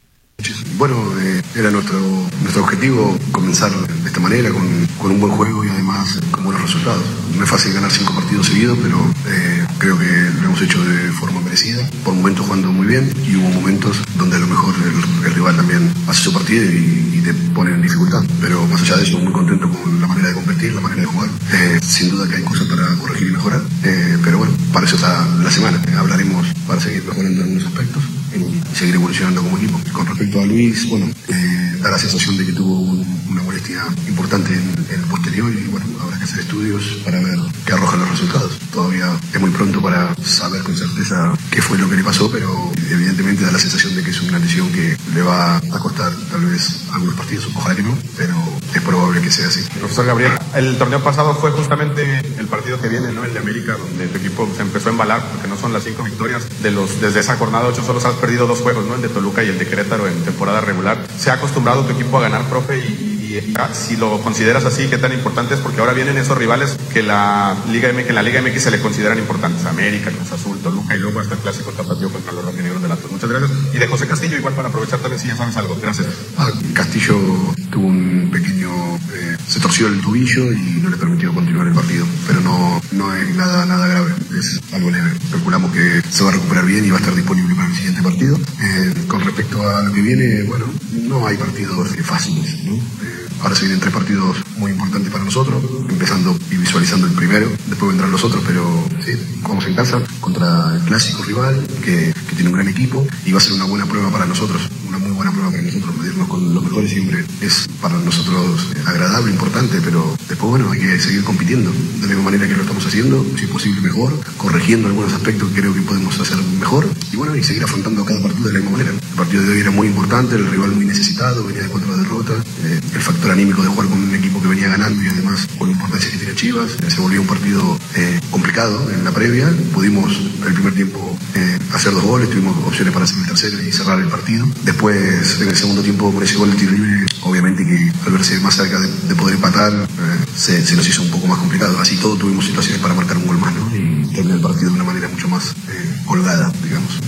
Bueno, eh, era nuestro nuestro objetivo comenzar de esta manera, con, con un buen juego y además con buenos resultados. No es fácil ganar cinco partidos seguidos, pero eh, creo que lo hemos hecho de forma merecida, por momentos jugando muy bien, y hubo momentos donde a lo mejor el, el rival también hace su partido y, y te pone en dificultad. Pero más allá de eso, muy contento con la manera de competir, la manera de jugar. Eh, sin duda que hay cosas para corregir y mejorar, eh, pero bueno, para eso está la semana. Hablaremos para seguir mejorando en algunos aspectos y seguir evolucionando como equipo. Con respecto a Luis, bueno, eh, da la sensación de que tuvo un, una molestia importante en, en el posterior, y bueno, habrá que hacer estudios para ver qué arrojan los resultados. Todavía es muy pronto para saber con certeza qué fue lo que le pasó, pero evidentemente da la sensación de que es una lesión que le va a costar tal vez algunos partidos, ojalá que no, pero es probable que sea así. Profesor Gabriel, el torneo pasado fue justamente el partido que viene, ¿no? El de América, donde tu equipo se empezó a embalar, porque no son las cinco victorias de los desde esa jornada ocho, solo has perdido dos juegos, ¿no? El de Toluca y el de Querétaro en temporada regular. ¿Se ha acostumbrado tu equipo a ganar, profe? Y, y si lo consideras así, ¿qué tan importante es? Porque ahora vienen esos rivales que la Liga M, que en la Liga M X se le consideran importantes: América, Cruz Azul, Toluca, y luego hasta el clásico tapatío contra los rojinegros de Atlas. Muchas gracias. Y de José Castillo, igual para aprovechar también, si ya sabes algo. Gracias. Ah, Castillo tuvo un pequeño... Eh, se torció el tobillo y no le permitió continuar el partido, pero no, no es nada, nada grave, es algo leve. Calculamos que se va a recuperar bien y va a estar disponible para el siguiente partido. Eh, con respecto a lo que viene, bueno, no hay partidos eh, fáciles, ¿no? Eh, ahora se vienen tres partidos muy importantes para nosotros, empezando y visualizando el primero, después vendrán los otros, pero sí, jugamos en casa contra el clásico rival, que, que tiene un gran equipo, y va a ser una buena prueba para nosotros, una muy buena prueba para nosotros. Medirnos con los mejores siempre es para nosotros eh, agradable, importante, pero después, bueno, hay que seguir compitiendo de la misma manera que lo estamos haciendo, si es posible mejor, corrigiendo algunos aspectos que creo que podemos hacer mejor, y bueno, y seguir afrontando cada partido de la misma manera. El partido de hoy era muy importante, el rival muy necesitado, venía de cuatro derrotas, eh, el factor anímico de jugar con un equipo que venía ganando y además con la importancia que tiene Chivas, eh, se volvió un partido eh, complicado en la previa. Pudimos el primer tiempo eh, hacer dos goles, tuvimos opciones para hacer el tercero y cerrar el partido. Después, en el segundo tiempo, con ese gol de tiro libre, obviamente que al verse más cerca de, de poder empatar, eh, se, se nos hizo un poco más complicado. Así todo tuvimos situaciones para marcar un gol más, ¿no? Y terminar el partido de una manera mucho más eh, holgada, digamos.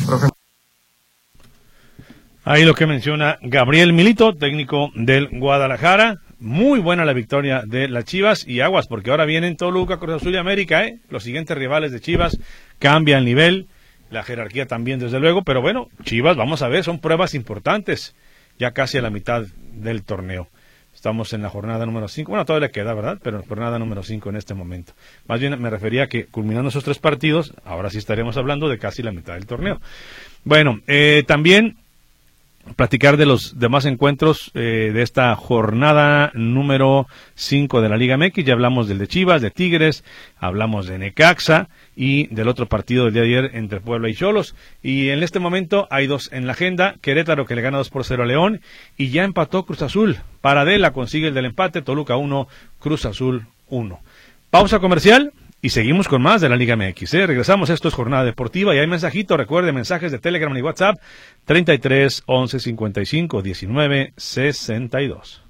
Ahí lo que menciona Gabriel Milito, técnico del Guadalajara. Muy buena la victoria de las Chivas, y aguas, porque ahora vienen Toluca, Cruz Azul y América, ¿eh? Los siguientes rivales de Chivas. Cambia el nivel, la jerarquía también, desde luego, pero bueno, Chivas, vamos a ver, son pruebas importantes, ya casi a la mitad del torneo. Estamos en la jornada número cinco. Bueno, todavía queda, ¿verdad? Pero jornada número cinco en este momento. Más bien me refería a que culminando esos tres partidos, ahora sí estaremos hablando de casi la mitad del torneo. Bueno, eh, también platicar de los demás encuentros eh, de esta jornada número cinco de la Liga M X. Ya hablamos del de Chivas, de Tigres, hablamos de Necaxa y del otro partido del día de ayer entre Puebla y Xolos. Y en este momento hay dos en la agenda: Querétaro, que le gana dos por cero a León, y ya empató Cruz Azul. Paradela consigue el del empate, Toluca uno, Cruz Azul uno. Pausa comercial y seguimos con más de la Liga M X. ¿eh? Regresamos, esto es Jornada Deportiva y hay mensajito, recuerde, mensajes de Telegram y WhatsApp, treinta y tres, once, cincuenta y cinco, diecinueve, sesenta y dos.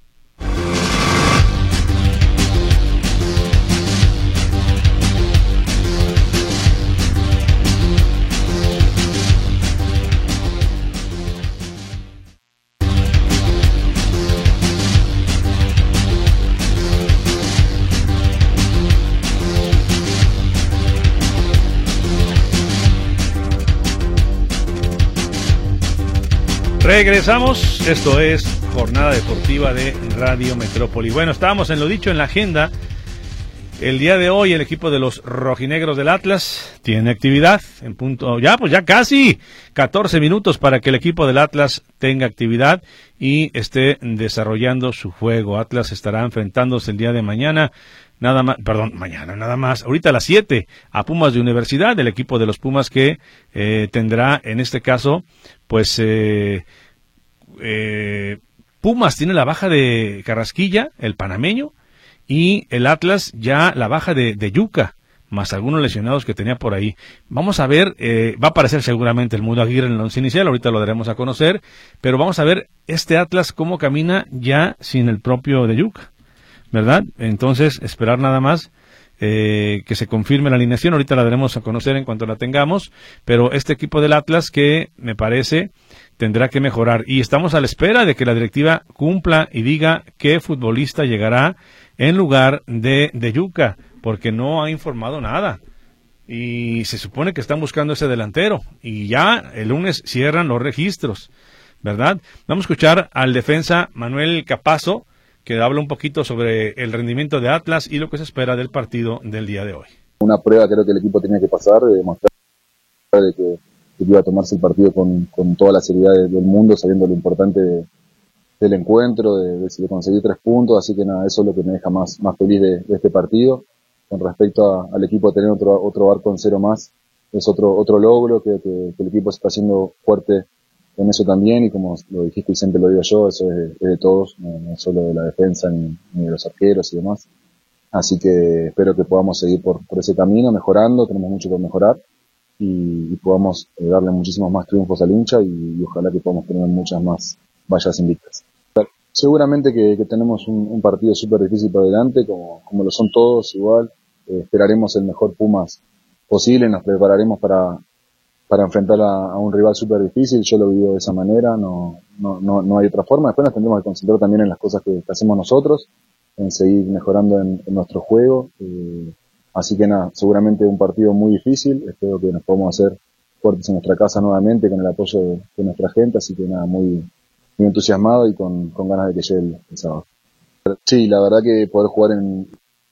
Regresamos, esto es Jornada Deportiva de Radio Metrópoli. Bueno, estábamos en lo dicho en la agenda. El día de hoy el equipo de los rojinegros del Atlas tiene actividad en punto, ya pues ya casi catorce minutos para que el equipo del Atlas tenga actividad y esté desarrollando su juego. Atlas estará enfrentándose el día de mañana, nada más, perdón, mañana nada más, ahorita a las siete, a Pumas de Universidad, el equipo de los Pumas que eh, tendrá en este caso, pues eh, eh, Pumas tiene la baja de Carrasquilla, el panameño, y el Atlas ya la baja de, de Yuca, más algunos lesionados que tenía por ahí. Vamos a ver, eh, va a aparecer seguramente el Mudo Aguirre en el once inicial, ahorita lo daremos a conocer, pero vamos a ver este Atlas cómo camina ya sin el propio de Yuca, ¿verdad? Entonces, esperar nada más eh, que se confirme la alineación, ahorita la daremos a conocer en cuanto la tengamos, pero este equipo del Atlas que me parece tendrá que mejorar, y estamos a la espera de que la directiva cumpla y diga qué futbolista llegará en lugar de, de Yuca, porque no ha informado nada, y se supone que están buscando ese delantero, y ya el lunes cierran los registros, ¿verdad? Vamos a escuchar al defensa Manuel Capazo, que habla un poquito sobre el rendimiento de Atlas y lo que se espera del partido del día de hoy. Una prueba creo que el equipo tenía que pasar, de demostrar de que, que iba a tomarse el partido con, con toda la seriedad de, del mundo, sabiendo lo importante de, del encuentro, de, de, de conseguir tres puntos, así que nada, eso es lo que me deja más, más feliz de, de este partido. Con respecto a, al equipo, tener otro, otro arco en cero más, es otro, otro logro, que, que, que el equipo se está haciendo fuerte en eso también, y como lo dijiste y siempre lo digo yo, eso es, es de todos, no, no solo de la defensa ni, ni de los arqueros y demás. Así que espero que podamos seguir por, por ese camino, mejorando, tenemos mucho por mejorar, y, y podamos eh, darle muchísimos más triunfos al hincha, y, y ojalá que podamos tener muchas más vallas invictas. Seguramente que, que tenemos un, un partido súper difícil por delante, como, como lo son todos igual. Eh, esperaremos el mejor Pumas posible, nos prepararemos para, para enfrentar a, a un rival súper difícil. Yo lo vivo de esa manera, no, no, no, no hay otra forma. Después nos tendremos que concentrar también en las cosas que, que hacemos nosotros, en seguir mejorando en, en nuestro juego. Eh, así que nada, seguramente un partido muy difícil. Espero que nos podamos hacer fuertes en nuestra casa nuevamente con el apoyo de, de nuestra gente. Así que nada, muy, muy entusiasmado y con, con ganas de que llegue el, el sábado. Sí, la verdad que poder jugar en...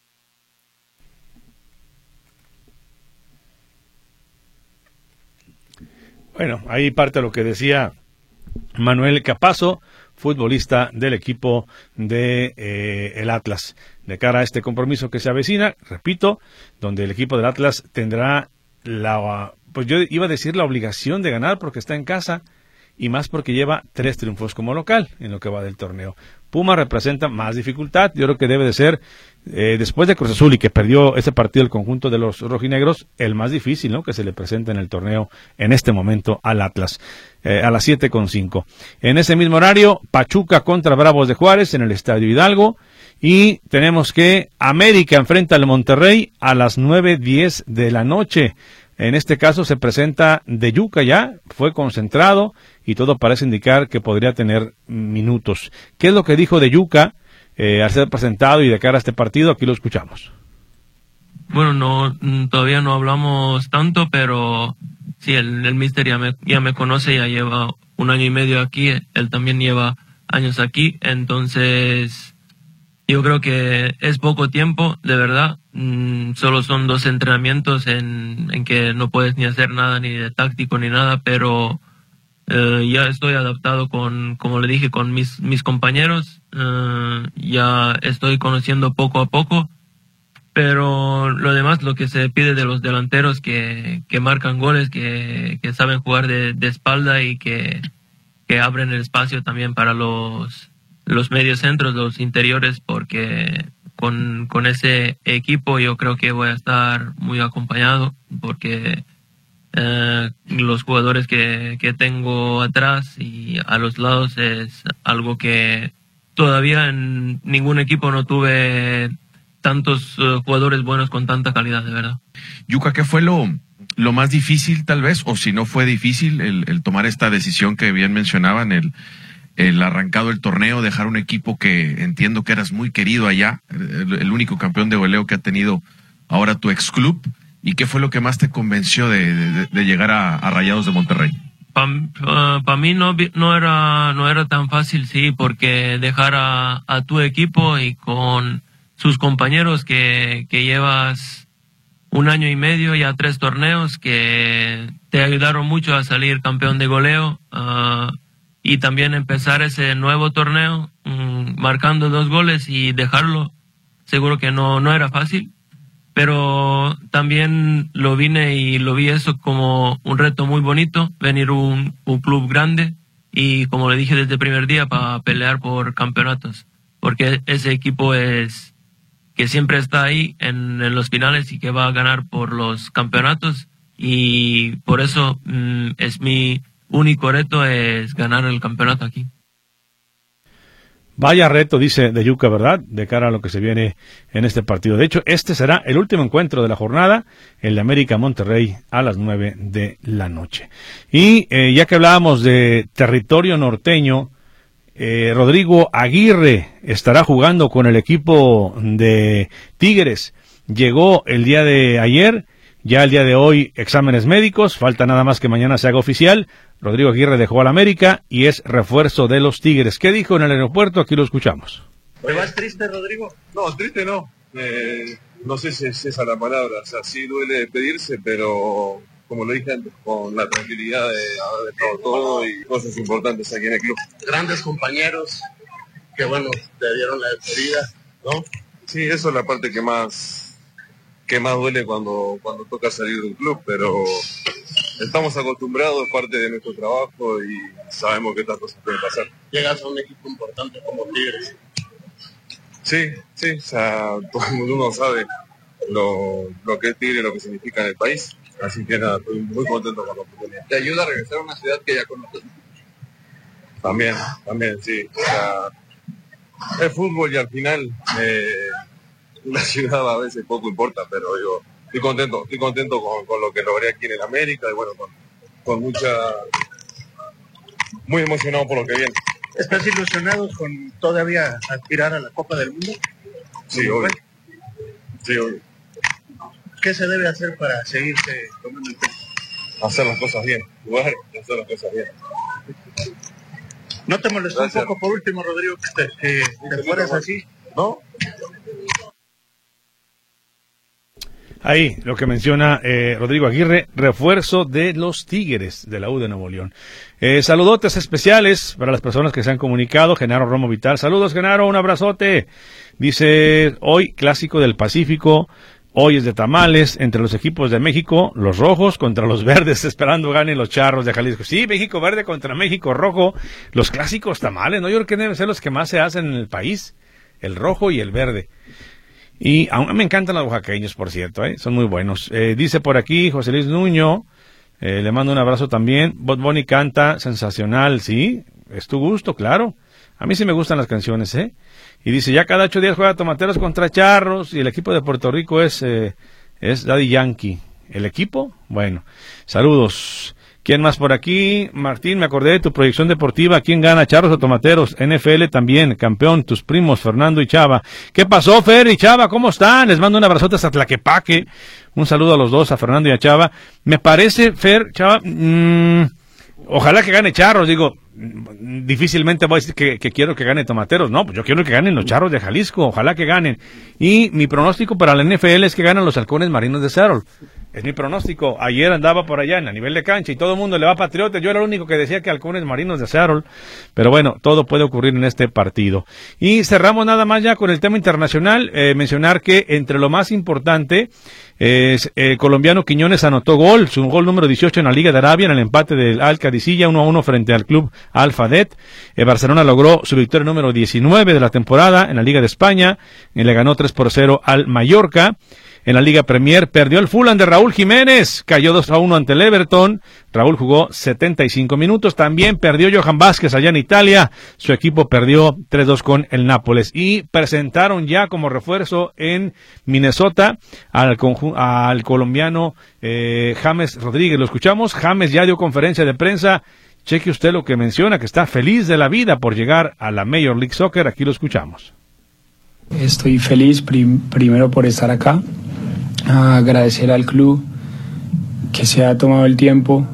Bueno, ahí parte lo que decía Manuel Capazo, futbolista del equipo de eh, el Atlas, de cara a este compromiso que se avecina, repito, donde el equipo del Atlas tendrá la, pues yo iba a decir la obligación de ganar porque está en casa, y más porque lleva tres triunfos como local en lo que va del torneo. Puma representa más dificultad, yo creo que debe de ser, eh, después de Cruz Azul y que perdió ese partido el conjunto de los rojinegros, el más difícil, ¿no?, que se le presenta en el torneo en este momento al Atlas, eh, a las siete con cinco. En ese mismo horario, Pachuca contra Bravos de Juárez en el Estadio Hidalgo, y tenemos que América enfrenta al Monterrey a las nueve diez de la noche. En este caso se presenta de Yuca ya, fue concentrado y todo parece indicar que podría tener minutos. ¿Qué es lo que dijo de Yuca eh, al ser presentado y de cara a este partido? Aquí lo escuchamos. Bueno, no, todavía no hablamos tanto, pero sí, el, el míster ya me, ya me conoce, ya lleva un año y medio aquí, él también lleva años aquí, entonces yo creo que es poco tiempo, de verdad. Mm, solo son dos entrenamientos en, en que no puedes ni hacer nada, ni de táctico, ni nada, pero eh, ya estoy adaptado con, como le dije, con mis, mis compañeros. Eh, ya estoy conociendo poco a poco, pero lo demás, lo que se pide de los delanteros que, que marcan goles, que, que saben jugar de, de espalda y que, que abren el espacio también para los, los mediocentros, los interiores, porque con, con ese equipo yo creo que voy a estar muy acompañado, porque eh, los jugadores que, que tengo atrás y a los lados es algo que todavía en ningún equipo no tuve tantos uh, jugadores buenos con tanta calidad, de verdad. Yuka, ¿qué fue lo, lo más difícil tal vez, o si no fue difícil, el, el tomar esta decisión que bien mencionaban, el, el arrancado el torneo, dejar un equipo que entiendo que eras muy querido allá, el, el único campeón de goleo que ha tenido ahora tu ex club, y qué fue lo que más te convenció de, de, de llegar a, a Rayados de Monterrey? Para uh, pa mí no, no, era, no era tan fácil, sí, porque dejar a, a tu equipo y con sus compañeros que, que llevas un año y medio, ya tres torneos, que te ayudaron mucho a salir campeón de goleo, uh, y también empezar ese nuevo torneo um, marcando dos goles y dejarlo, seguro que no, no era fácil, pero también lo vine y lo vi eso como un reto muy bonito, venir un, un club grande y, como le dije desde el primer día, para pelear por campeonatos, porque ese equipo es que siempre está ahí en, en los finales y que va a ganar por los campeonatos, y por eso mm, es mi único reto, es ganar el campeonato aquí. Vaya reto, dice de Yuka, ¿verdad?, de cara a lo que se viene en este partido. De hecho, este será el último encuentro de la jornada, el de América Monterrey, a las nueve de la noche. Y eh, ya que hablábamos de territorio norteño, Eh, Rodrigo Aguirre estará jugando con el equipo de Tigres. Llegó el día de ayer, ya el día de hoy exámenes médicos, falta nada más que mañana se haga oficial. Rodrigo Aguirre dejó al América y es refuerzo de los Tigres. ¿Qué dijo en el aeropuerto? Aquí lo escuchamos. ¿Te vas triste, Rodrigo? No, triste no. Eh, no sé si es esa la palabra. O sea, sí duele despedirse, pero como lo dije antes, con la tranquilidad de haber dejado todo y cosas importantes aquí en el club. Grandes compañeros que, bueno, te dieron la despedida, ¿no? Sí, eso es la parte que más que más duele cuando, cuando toca salir de un club, pero estamos acostumbrados, es parte de nuestro trabajo y sabemos que estas cosas pueden pasar. Llegas a un equipo importante como Tigres. Sí, sí, o sea, todo el mundo sabe lo, lo que es Tigre, lo que significa en el país. Así que nada, estoy muy contento con la oportunidad. ¿Te ayuda a regresar a una ciudad que ya conoces? También, también, sí. O sea, es fútbol y al final eh, la ciudad a veces poco importa, pero yo estoy contento, estoy contento con, con lo que logré aquí en el América y bueno, con, con mucha... muy emocionado por lo que viene. ¿Estás ilusionado con todavía aspirar a la Copa del Mundo? Sí, obvio. Sí, obvio. ¿Qué se debe hacer para seguirse tomando el peso? Hacer las cosas bien, jugar y hacer las cosas bien. ¿No te molestó Gracias. un poco por último, Rodrigo, que te, que te fueras así? ¿No? Ahí, lo que menciona eh, Rodrigo Aguirre, refuerzo de los Tigres de la U de Nuevo León. Eh, saludotes especiales para las personas que se han comunicado. Genaro Romo Vital, saludos Genaro, un abrazote. Dice, hoy Clásico del Pacífico, hoy es de tamales entre los equipos de México, los rojos contra los verdes, esperando ganen los Charros de Jalisco. Sí, México verde contra México rojo, los clásicos tamales, ¿no? Yo creo que deben ser los que más se hacen en el país, el rojo y el verde. Y aún me encantan los oaxaqueños, por cierto, ¿eh? Son muy buenos. Eh, dice por aquí José Luis Nuño, eh, le mando un abrazo también. Bad Bunny canta sensacional, sí, es tu gusto, claro. A mí sí me gustan las canciones, ¿eh? Y dice, ya cada ocho días juega Tomateros contra Charros y el equipo de Puerto Rico es, eh, es Daddy Yankee. ¿El equipo? Bueno, saludos. ¿Quién más por aquí? Martín, me acordé de tu proyección deportiva. ¿Quién gana, Charros o Tomateros? N F L también, campeón, tus primos, Fernando y Chava. ¿Qué pasó, Fer y Chava? ¿Cómo están? Les mando un abrazote hasta Tlaquepaque. Un saludo a los dos, a Fernando y a Chava. Me parece, Fer, Chava, mmm, ojalá que gane Charros, digo, difícilmente voy a decir que, que quiero que gane Tomateros, no, pues yo quiero que ganen los Charros de Jalisco, ojalá que ganen. Y mi pronóstico para la N F L es que ganan los Halcones Marinos de Seattle. Es mi pronóstico. Ayer andaba por allá en a nivel de cancha y todo el mundo le va a Patriotas. Yo era el único que decía que Halcones Marinos de Seattle. Pero bueno, todo puede ocurrir en este partido. Y cerramos nada más ya con el tema internacional. Eh, mencionar que entre lo más importante es el eh, colombiano Quiñones anotó gol, su gol número dieciocho en la Liga de Arabia en el empate del Al Qadisiyah uno a uno frente al club Al Fadet. Eh, Barcelona logró su victoria número diecinueve de la temporada en la Liga de España y le ganó tres por cero al Mallorca. En la Liga Premier perdió el Fulham de Raúl Jiménez, cayó dos a uno ante el Everton. Raúl jugó setenta y cinco minutos. También perdió Johan Vázquez allá en Italia. Su equipo perdió tres dos con el Nápoles. Y presentaron ya como refuerzo en Minnesota al, al colombiano eh, James Rodríguez. Lo escuchamos. James ya dio conferencia de prensa. Cheque usted lo que menciona, que está feliz de la vida por llegar a la Major League Soccer. Aquí lo escuchamos. Estoy feliz prim- primero por estar acá. Agradecer al club que se ha tomado el tiempo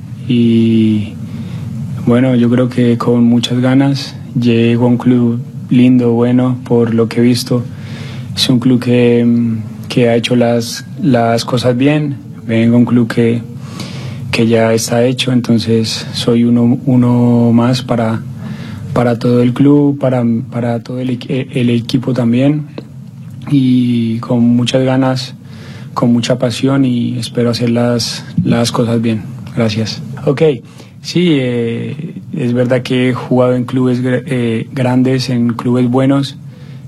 y bueno, yo creo que con muchas ganas. Llego a un club lindo, bueno, por lo que he visto. Es un club que, que ha hecho las, las cosas bien. Vengo a un club que, que ya está hecho, entonces soy uno, uno más para, para todo el club, para, para todo el, el equipo también, y con muchas ganas, con mucha pasión, y espero hacer las, las cosas bien. Gracias. Ok, sí, eh, es verdad que he jugado en clubes eh, grandes, en clubes buenos,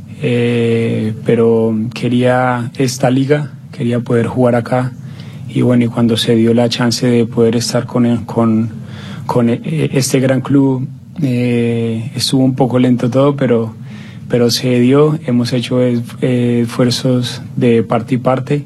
eh, pero quería esta liga, quería poder jugar acá, y bueno, y cuando se dio la chance de poder estar con, con, con este gran club, eh, estuvo un poco lento todo, pero, pero se dio. Hemos hecho eh, esfuerzos de parte y parte.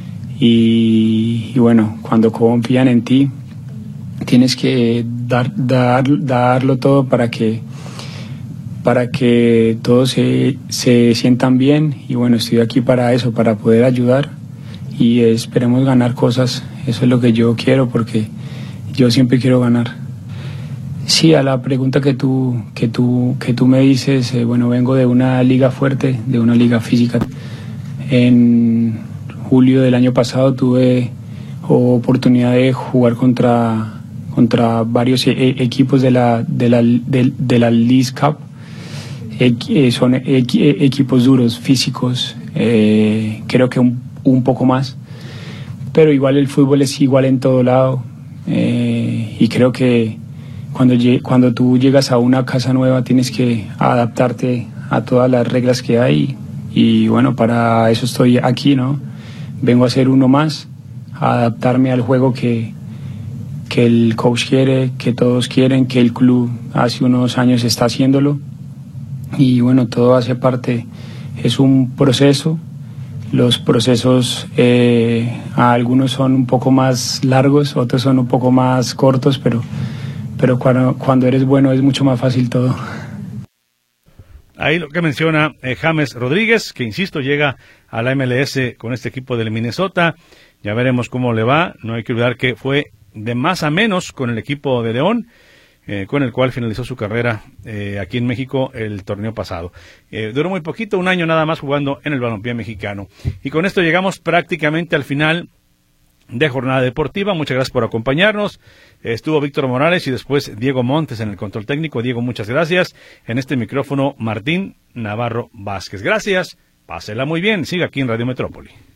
Y, y bueno, cuando confían en ti, tienes que dar, dar, darlo todo para que, para que todos se, se sientan bien. Y bueno, estoy aquí para eso, para poder ayudar, y esperemos ganar cosas. Eso es lo que yo quiero, porque yo siempre quiero ganar. Sí, a la pregunta que tú, que tú, que tú me dices, eh, bueno, vengo de una liga fuerte, de una liga física. En julio del año pasado tuve oportunidad de jugar contra, contra varios e- equipos de la, de la, de, de la League Cup. E- son e- equipos duros, físicos, eh, creo que un, un poco más, pero igual el fútbol es igual en todo lado, eh, y creo que cuando, cuando tú llegas a una casa nueva tienes que adaptarte a todas las reglas que hay, y bueno, para eso estoy aquí, ¿no? Vengo a ser uno más, a adaptarme al juego que, que el coach quiere, que todos quieren, que el club hace unos años está haciéndolo. Y bueno, todo hace parte, es un proceso. Los procesos, eh, a algunos son un poco más largos, otros son un poco más cortos, pero, pero cuando, cuando eres bueno es mucho más fácil todo. Ahí lo que menciona eh, James Rodríguez, que insisto, llega a la M L S con este equipo del Minnesota. Ya veremos cómo le va. No hay que olvidar que fue de más a menos con el equipo de León, eh, con el cual finalizó su carrera eh, aquí en México el torneo pasado. Eh, duró muy poquito, un año nada más jugando en el balompié mexicano. Y con esto llegamos prácticamente al final de Jornada Deportiva. Muchas gracias por acompañarnos. Estuvo Víctor Morales y después Diego Montes en el control técnico. Diego, muchas gracias. En este micrófono, Martín Navarro Vázquez. Gracias. Pásela muy bien. Siga aquí en Radio Metrópoli.